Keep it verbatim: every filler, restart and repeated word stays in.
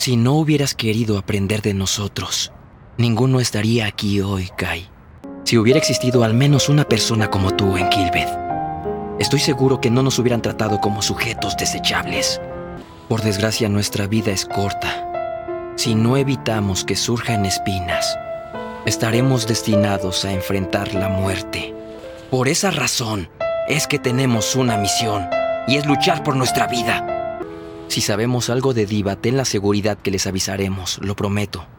Si no hubieras querido aprender de nosotros, ninguno estaría aquí hoy, Kai. Si hubiera existido al menos una persona como tú en Kilbeth, estoy seguro que no nos hubieran tratado como sujetos desechables. Por desgracia, nuestra vida es corta. Si no evitamos que surjan espinas, estaremos destinados a enfrentar la muerte. Por esa razón es que tenemos una misión, y es luchar por nuestra vida. Si sabemos algo de Diva, ten la seguridad que les avisaremos, lo prometo.